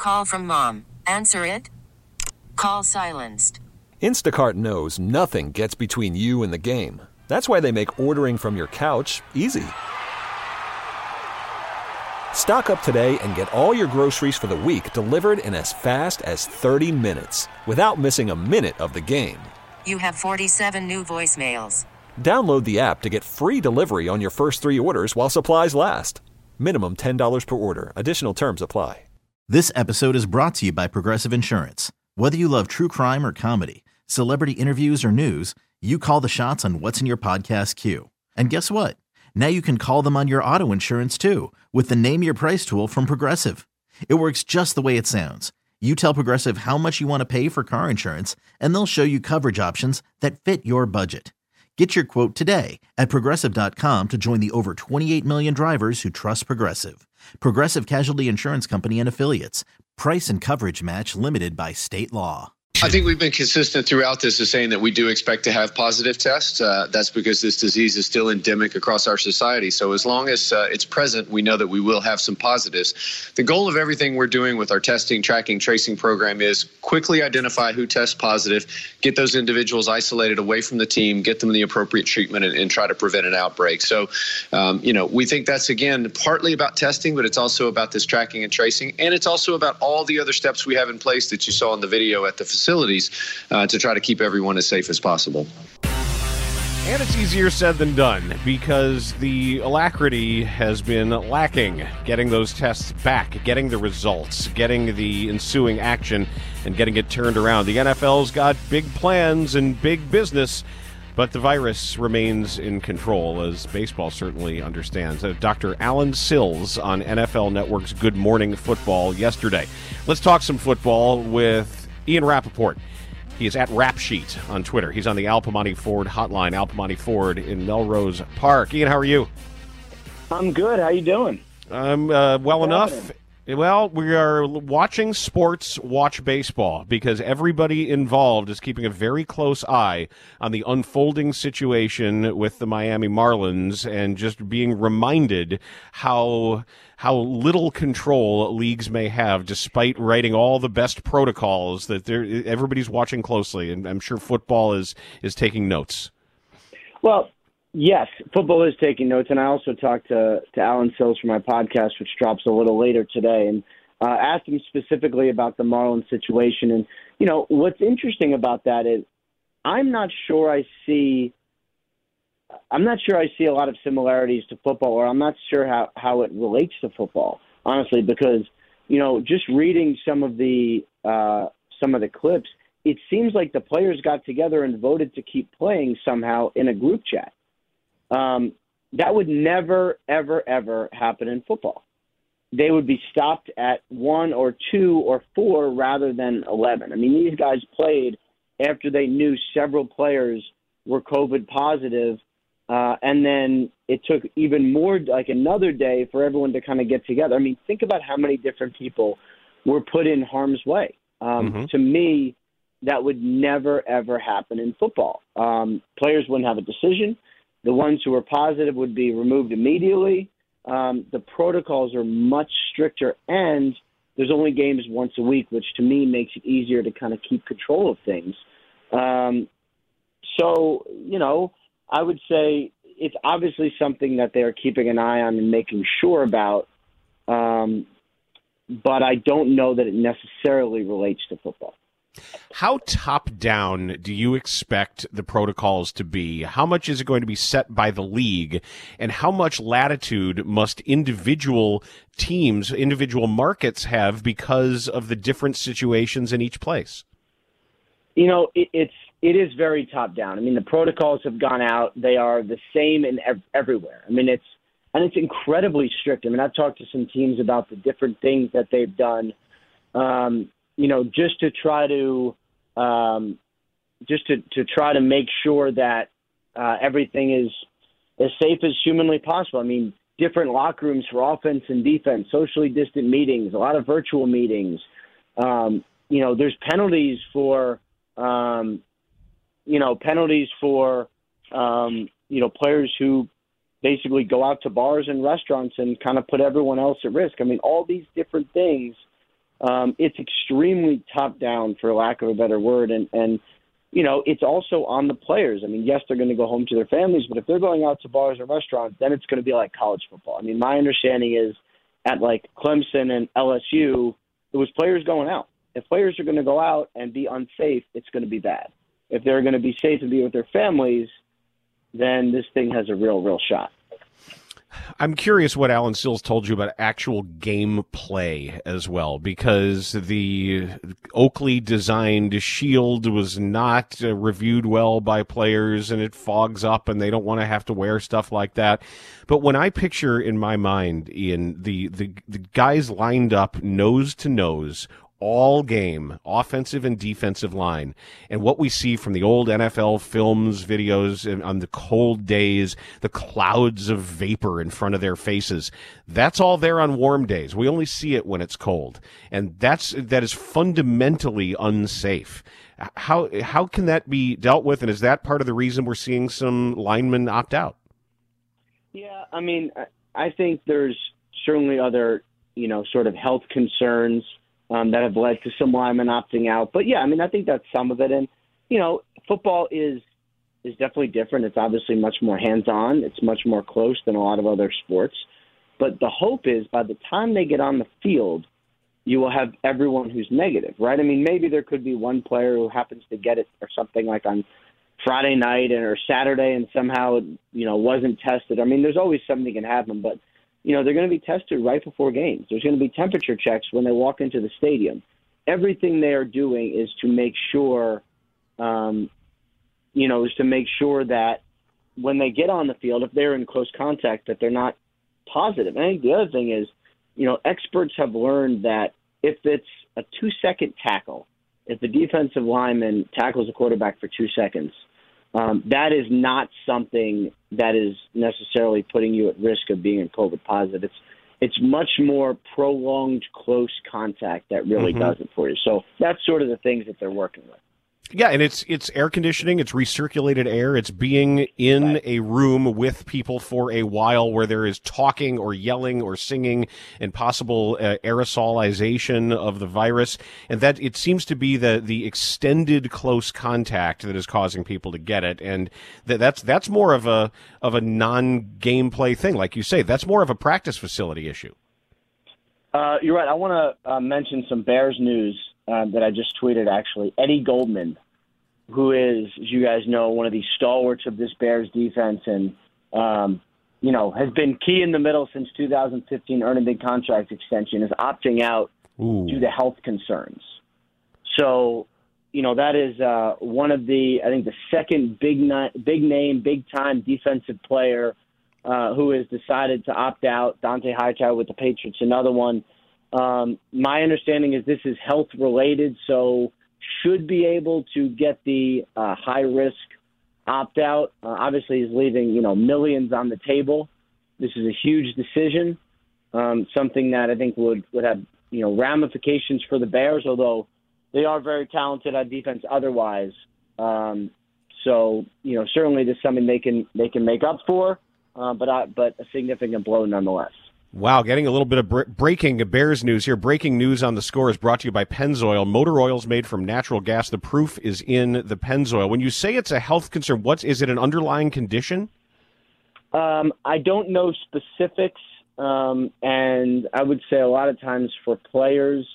Call from mom. Answer it. Call silenced. Instacart knows nothing gets between you and the game. That's why they make ordering from your couch easy. Stock up today and get all your groceries for the week delivered in as fast as 30 minutes without missing a minute of the game. You have 47 new voicemails. Download the app to get free delivery on your first 3 orders while supplies last. Minimum $10 per order. Additional terms apply. This episode is brought to you by Progressive Insurance. Whether you love true crime or comedy, celebrity interviews or news, you call the shots on what's in your podcast queue. And guess what? Now you can call them on your auto insurance too with the Name Your Price tool from Progressive. It works just the way it sounds. You tell Progressive how much you want to pay for car insurance, and they'll show you coverage options that fit your budget. Get your quote today at Progressive.com to join the over 28 million drivers who trust Progressive. Progressive Casualty Insurance Company and Affiliates. Price and coverage match limited by state law. I think we've been consistent throughout this as saying that we do expect to have positive tests. That's because this disease is still endemic across our society. So as long as it's present, we know that we will have some positives. The goal of everything we're doing with our testing, tracking, tracing program is quickly identify who tests positive, get those individuals isolated away from the team, get them the appropriate treatment, and try to prevent an outbreak. So, we think that's, again, partly about testing, but it's also about this tracking and tracing. And it's also about all the other steps we have in place that you saw in the video at the facilities to try to keep everyone as safe as possible. And it's easier said than done because the alacrity has been lacking getting those tests back, getting the results, getting the ensuing action, and getting it turned around. The NFL's got big plans and big business, but the virus remains in control, as baseball certainly understands. Dr. Alan Sills on NFL Network's Good Morning Football yesterday. Let's talk some football with Ian Rappaport. He is at Rap Sheet on Twitter. He's on the Al Piemonte Ford hotline, Al Piemonte Ford in Melrose Park. Ian, how are you? I'm good. How you doing? I'm well enough. Well, we are watching sports, watch baseball, because everybody involved is keeping a very close eye on the unfolding situation with the Miami Marlins and just being reminded how little control leagues may have, despite writing all the best protocols that everybody's watching closely, and I'm sure football is taking notes. Well, yes, football is taking notes, and I also talked to Alan Sills for my podcast, which drops a little later today, and asked him specifically about the Marlins situation. And, what's interesting about that is I'm not sure I see a lot of similarities to football, or I'm not sure how it relates to football, honestly, because, just reading some of the clips, it seems like the players got together and voted to keep playing somehow in a group chat. That would never, ever, ever happen in football. They would be stopped at 1 or 2 or 4 rather than 11. I mean, these guys played after they knew several players were COVID positive, and then it took even more, like another day, for everyone to kind of get together. I mean, think about how many different people were put in harm's way. To me, that would never, ever happen in football. Players wouldn't have a decision. The ones who were positive would be removed immediately. The protocols are much stricter, and there's only games once a week, which to me makes it easier to kind of keep control of things. So, I would say it's obviously something that they're keeping an eye on and making sure about, but I don't know that it necessarily relates to football. How top-down do you expect the protocols to be? How much is it going to be set by the league? And how much latitude must individual teams, individual markets have because of the different situations in each place? It is very top-down. I mean, the protocols have gone out. They are the same everywhere. I mean, it's incredibly strict. I mean, I've talked to some teams about the different things that they've done. Just to try to try to make sure that everything is as safe as humanly possible. I mean, different locker rooms for offense and defense, socially distant meetings, a lot of virtual meetings. There's penalties for players who basically go out to bars and restaurants and kind of put everyone else at risk. I mean, all these different things It's extremely top down, for lack of a better word, and it's also on the players. I mean, yes, they're going to go home to their families, but if they're going out to bars or restaurants, then it's going to be like college football. I mean, my understanding is at like Clemson and LSU, it was players going out. If players are going to go out and be unsafe, it's going to be bad. If they're going to be safe and be with their families, then this thing has a real shot. I'm curious what Alan Sills told you about actual game play as well, because the Oakley-designed shield was not reviewed well by players, and it fogs up, and they don't want to have to wear stuff like that. But when I picture in my mind, Ian, the guys lined up nose to nose, all game, offensive and defensive line, and what we see from the old NFL films, videos, and on the cold days, the clouds of vapor in front of their faces, that's all there on warm days. We only see it when it's cold, and that is fundamentally unsafe. How can that be dealt with, and is that part of the reason we're seeing some linemen opt out? Yeah, I mean, I think there's certainly other, sort of health concerns that have led to some linemen opting out. But, yeah, I mean, I think that's some of it. And, football is definitely different. It's obviously much more hands-on. It's much more close than a lot of other sports. But the hope is by the time they get on the field, you will have everyone who's negative, right? I mean, maybe there could be one player who happens to get it or something like on Friday night or Saturday and somehow, wasn't tested. I mean, there's always something that can happen, but they're going to be tested right before games. There's going to be temperature checks when they walk into the stadium. Everything they are doing is to make sure, that when they get on the field, if they're in close contact, that they're not positive. And I think the other thing is, experts have learned that if it's a 2-second tackle, if the defensive lineman tackles a quarterback for 2 seconds, that is not something that is necessarily putting you at risk of being COVID positive. It's much more prolonged close contact that really does it for you. So that's sort of the things that they're working with. Yeah, and it's air conditioning, it's recirculated air, it's being in a room with people for a while where there is talking or yelling or singing and possible aerosolization of the virus, and that it seems to be the extended close contact that is causing people to get it, and that's more of a non-gameplay thing, like you say. That's more of a practice facility issue. You're right. I want to mention some Bears news that I just tweeted, actually. Eddie Goldman, who is, as you guys know, one of the stalwarts of this Bears defense and, has been key in the middle since 2015, earning a big contract extension, is opting out due to health concerns. So, that is one of the, I think, the second big name, big-time defensive player who has decided to opt out. Dante Hightower with the Patriots, another one. My understanding is this is health related, so should be able to get the high risk opt out. Obviously, he's leaving millions on the table. This is a huge decision, something that I think would have ramifications for the Bears, although they are very talented on defense otherwise. So certainly this is something they can make up for, but a significant blow nonetheless. Wow, getting a little bit of breaking Bears news here. Breaking news on the Score is brought to you by Pennzoil. Motor oils made from natural gas. The proof is in the Pennzoil. When you say it's a health concern, is it an underlying condition? I don't know specifics, and I would say a lot of times for players,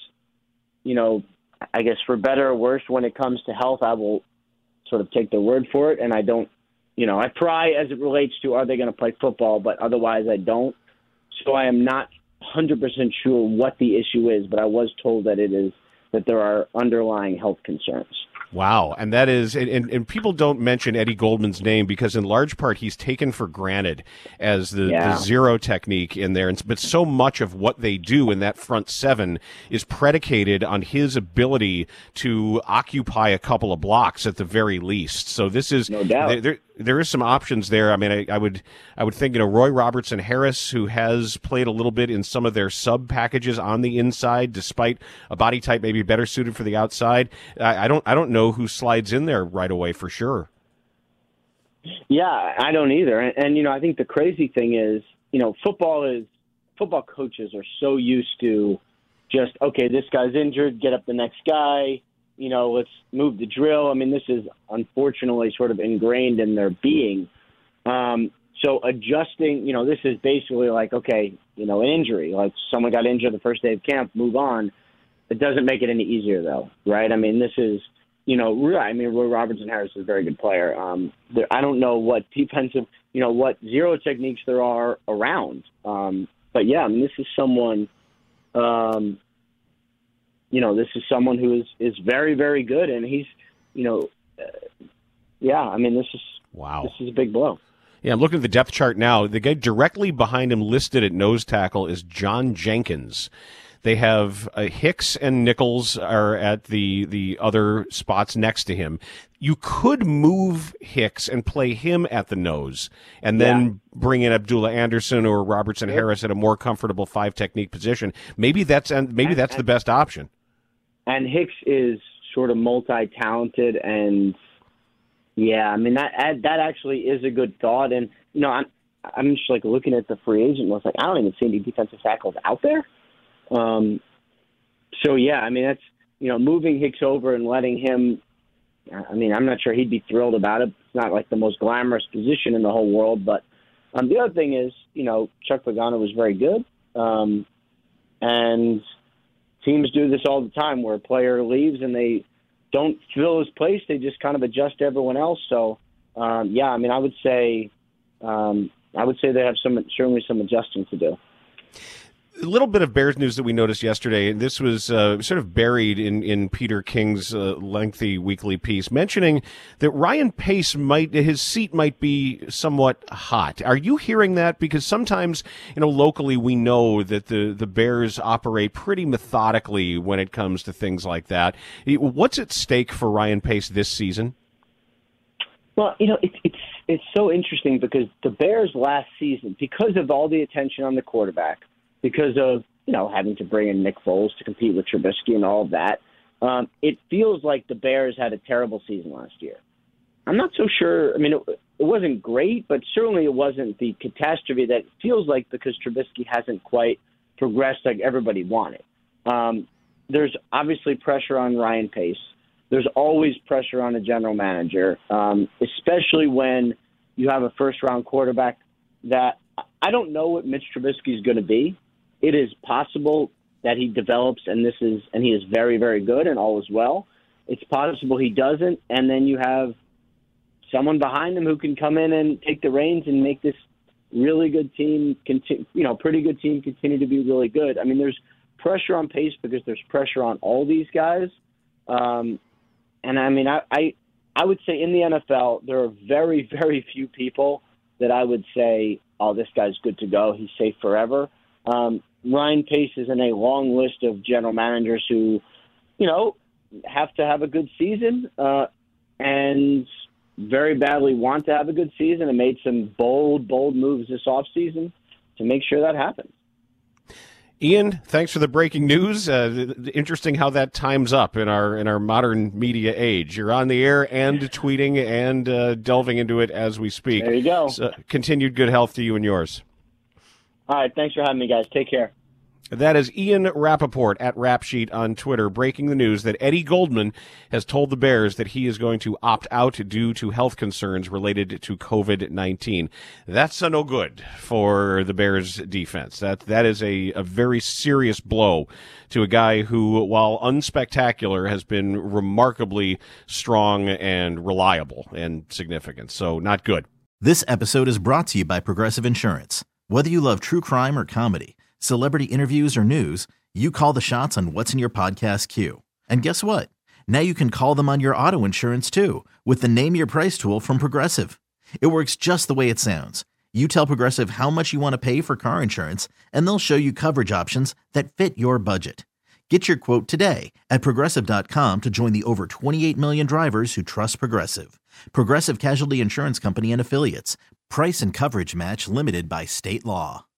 I guess for better or worse, when it comes to health, I will sort of take their word for it, and I don't, I pry as it relates to are they going to play football, but otherwise I don't. So I am not 100% sure what the issue is, but I was told that there are underlying health concerns. Wow, and that is, and people don't mention Eddie Goldman's name because in large part he's taken for granted as the zero technique in there, but so much of what they do in that front seven is predicated on his ability to occupy a couple of blocks at the very least. So this is, no doubt. There is some options there. I mean, I would think, Roy Robertson Harris, who has played a little bit in some of their sub packages on the inside, despite a body type maybe better suited for the outside. I don't know who slides in there right away for sure. Yeah, I don't either. And I think the crazy thing is, football coaches are so used to just, okay, this guy's injured, get up the next guy, let's move the drill. I mean, this is unfortunately sort of ingrained in their being. So adjusting, this is basically like, okay, an injury, like someone got injured the first day of camp, move on. It doesn't make it any easier though, right? I mean, this is, Roy Robertson-Harris is a very good player. I don't know what defensive, what zero techniques there are around. But yeah, I mean, this is someone, this is someone who is very, very good. And he's, wow. This is a big blow. Yeah, I'm looking at the depth chart now. The guy directly behind him listed at nose tackle is John Jenkins. They have Hicks and Nichols are at the other spots next to him. You could move Hicks and play him at the nose and then bring in Abdullah Anderson or Robertson-Harris at a more comfortable 5 technique position. Maybe that's the best option. And Hicks is sort of multi-talented and yeah, I mean that actually is a good thought, and I'm just like looking at the free agent list. Like I don't even see any defensive tackles out there. So yeah, I mean that's moving Hicks over and letting him. I mean, I'm not sure he'd be thrilled about it. It's not like the most glamorous position in the whole world, but the other thing is, Chuck Pagano was very good, and teams do this all the time where a player leaves and they don't fill his place. They just kind of adjust everyone else. So, I mean, I would say they have certainly some adjusting to do. A little bit of Bears news that we noticed yesterday, and this was sort of buried in Peter King's lengthy weekly piece, mentioning that Ryan Pace his seat might be somewhat hot. Are you hearing that? Because sometimes, locally we know that the Bears operate pretty methodically when it comes to things like that. What's at stake for Ryan Pace this season? Well, it's so interesting because the Bears last season, because of all the attention on the quarterback, because of, having to bring in Nick Foles to compete with Trubisky and all of that, it feels like the Bears had a terrible season last year. I'm not so sure. I mean, it wasn't great, but certainly it wasn't the catastrophe that it feels like because Trubisky hasn't quite progressed like everybody wanted. There's obviously pressure on Ryan Pace. There's always pressure on a general manager, especially when you have a first-round quarterback that I don't know what Mitch Trubisky is going to be. It is possible that he develops, and he is very, very good, and all is well. It's possible he doesn't, and then you have someone behind him who can come in and take the reins and make this really good team, pretty good team, continue to be really good. I mean, there's pressure on Pace because there's pressure on all these guys, and I mean, I would say in the NFL there are very, very few people that I would say, oh, this guy's good to go. He's safe forever. Ryan Pace is in a long list of general managers who, have to have a good season and very badly want to have a good season and made some bold moves this offseason to make sure that happens. Ian, thanks for the breaking news. Interesting how that times up in our modern media age. You're on the air and tweeting and delving into it as we speak. There you go. So, continued good health to you and yours. All right, thanks for having me, guys. Take care. That is Ian Rappaport at Rapsheet on Twitter, breaking the news that Eddie Goldman has told the Bears that he is going to opt out due to health concerns related to COVID-19. That's no good for the Bears defense. That is a very serious blow to a guy who, while unspectacular, has been remarkably strong and reliable and significant. So not good. This episode is brought to you by Progressive Insurance. Whether you love true crime or comedy, celebrity interviews or news, you call the shots on what's in your podcast queue. And guess what? Now you can call them on your auto insurance too with the Name Your Price tool from Progressive. It works just the way it sounds. You tell Progressive how much you want to pay for car insurance, and they'll show you coverage options that fit your budget. Get your quote today at Progressive.com to join the over 28 million drivers who trust Progressive. Progressive Casualty Insurance Company and Affiliates. Price and coverage match limited by state law.